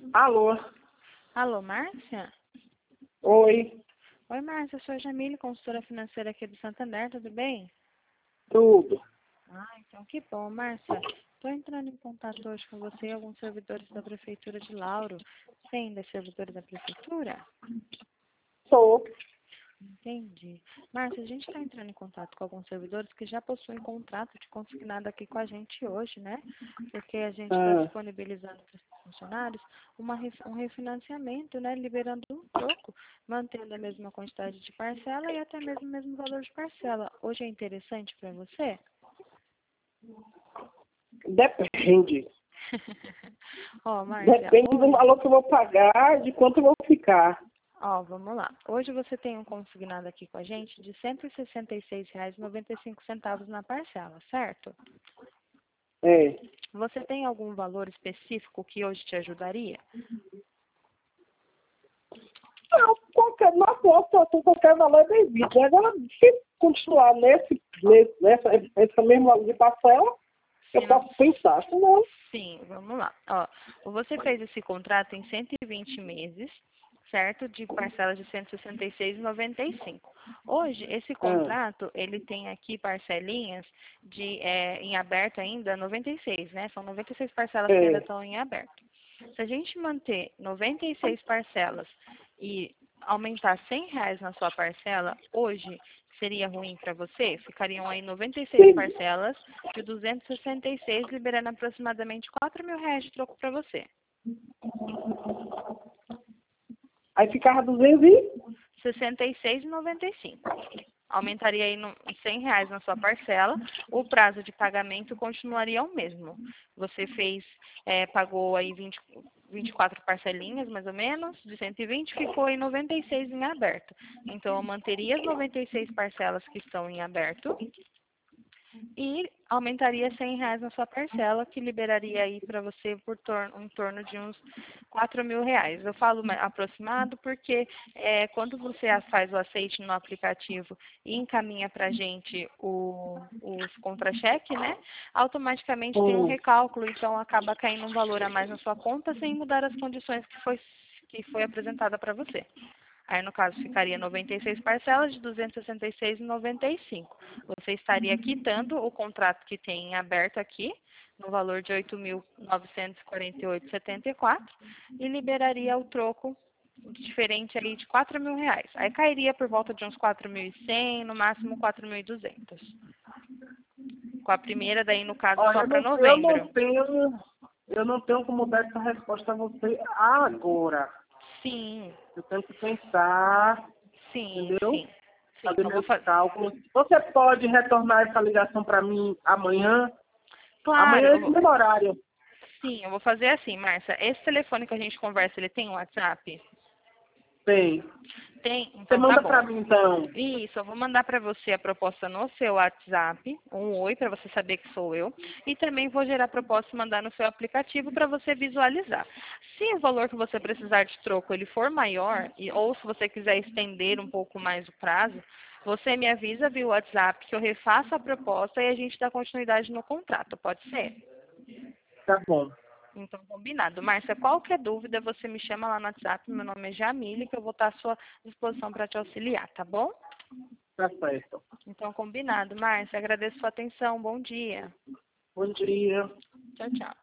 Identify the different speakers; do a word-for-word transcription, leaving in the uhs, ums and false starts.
Speaker 1: Alô?
Speaker 2: Alô, Márcia?
Speaker 1: Oi,
Speaker 2: Oi, Márcia, eu sou a Jamile, consultora financeira aqui do Santander, tudo bem?
Speaker 1: tudo.
Speaker 2: Ah, então que bom, Márcia. Estou entrando em contato hoje com você e alguns servidores da Prefeitura de Lauro. Você ainda é servidor da Prefeitura?
Speaker 1: Sou.
Speaker 2: Entendi. Márcia, a gente está entrando em contato com alguns servidores que já possuem contrato de consignado aqui com a gente hoje, né? Porque a gente está
Speaker 1: Ah,
Speaker 2: disponibilizando para os funcionários uma, ref- um refinanciamento, né? Liberando um troco, mantendo a mesma quantidade de parcela e até mesmo o mesmo valor de parcela. Hoje é interessante para você?
Speaker 1: depende.
Speaker 2: Ó, Márcia,
Speaker 1: Depende do
Speaker 2: hoje,
Speaker 1: valor que eu vou pagar, de quanto eu vou ficar.
Speaker 2: ó, vamos lá. Hoje você tem um consignado aqui com a gente de cento e sessenta e seis reais e noventa e cinco centavos na parcela, certo?
Speaker 1: É.
Speaker 2: Você tem algum valor específico que hoje te ajudaria?
Speaker 1: Não, qualquer, na aposta, qualquer valor é bem-vindo. Agora, se continuar nesse, nesse, nessa, essa mesma valor de parcela, eu
Speaker 2: Se não...
Speaker 1: posso pensar. Se não,
Speaker 2: Sim, vamos lá. Ó, você fez esse contrato em cento e vinte meses, certo? De parcelas de cento e sessenta e seis reais e noventa e cinco. Hoje, esse
Speaker 1: ah,
Speaker 2: contrato, ele tem aqui parcelinhas de, é, em aberto ainda, noventa e seis, né? São noventa e seis parcelas que ainda
Speaker 1: é.
Speaker 2: estão em aberto. Se a gente manter noventa e seis parcelas e aumentar cem reais na sua parcela, hoje seria ruim para você? Ficariam aí noventa e seis
Speaker 1: Sim.
Speaker 2: parcelas de duzentos e sessenta e seis, liberando aproximadamente quatro mil reais de troco para você.
Speaker 1: Aí ficava duzentos e...
Speaker 2: sessenta e seis reais e noventa e cinco. Aumentaria aí no, cem reais na sua parcela, o prazo de pagamento continuaria o mesmo. Você fez, é, pagou aí vinte, vinte e quatro parcelinhas, mais ou menos, de cento e vinte, ficou aí noventa e seis em aberto. Então, eu manteria as noventa e seis parcelas que estão em aberto e aumentaria cem reais na sua parcela, que liberaria aí para você por torno, em torno de uns quatro mil reais. Eu falo ma- aproximado porque é, quando você a- faz o aceite no aplicativo e encaminha para a gente o, os contra-cheque, né? Automaticamente tem um
Speaker 1: Hum,
Speaker 2: recálculo, então acaba caindo um valor a mais na sua conta sem mudar as condições que foi, que foi apresentada para você. Aí, no caso, ficaria noventa e seis parcelas de duzentos e sessenta e seis reais e noventa e cinco. Você estaria quitando o contrato que tem em aberto aqui, no valor de oito mil novecentos e quarenta e oito reais e setenta e quatro, e liberaria o troco diferente aí de quatro mil reais. Aí cairia por volta de uns quatro mil e cem, no máximo quatro mil e duzentos. Com a primeira, daí, no caso,
Speaker 1: olha,
Speaker 2: só
Speaker 1: eu
Speaker 2: para
Speaker 1: não, eu não
Speaker 2: novembro.
Speaker 1: tenho... Eu não tenho como dar essa resposta a você agora.
Speaker 2: Sim,
Speaker 1: Eu tenho que pensar,
Speaker 2: sim,
Speaker 1: entendeu?
Speaker 2: sim. Sim,
Speaker 1: Fazer
Speaker 2: eu vou
Speaker 1: meus
Speaker 2: fazer.
Speaker 1: cálculos. Você pode retornar essa ligação para mim amanhã?
Speaker 2: Claro,
Speaker 1: Amanhã é
Speaker 2: eu
Speaker 1: esse
Speaker 2: vou.
Speaker 1: mesmo horário.
Speaker 2: Sim, eu vou fazer assim, Márcia. Esse telefone que a gente conversa, ele tem um WhatsApp?
Speaker 1: Tem.
Speaker 2: Tem?
Speaker 1: Você
Speaker 2: Então tá
Speaker 1: manda
Speaker 2: bom.
Speaker 1: para mim, então.
Speaker 2: Isso, eu vou mandar para você a proposta no seu WhatsApp, um oi para você saber que sou eu, e também vou gerar a proposta e mandar no seu aplicativo para você visualizar. Se o valor que você precisar de troco ele for maior, e, ou se você quiser estender um pouco mais o prazo, você me avisa via WhatsApp que eu refaço a proposta e a gente dá continuidade no contrato, pode ser?
Speaker 1: Tá bom.
Speaker 2: Então, combinado. Márcia, qualquer dúvida, você me chama lá no WhatsApp. Meu nome é Jamile, que eu vou estar à sua disposição para te auxiliar, tá bom?
Speaker 1: Tá certo.
Speaker 2: Então, combinado. Márcia, agradeço a sua atenção. Bom dia.
Speaker 1: Bom dia.
Speaker 2: Tchau, tchau.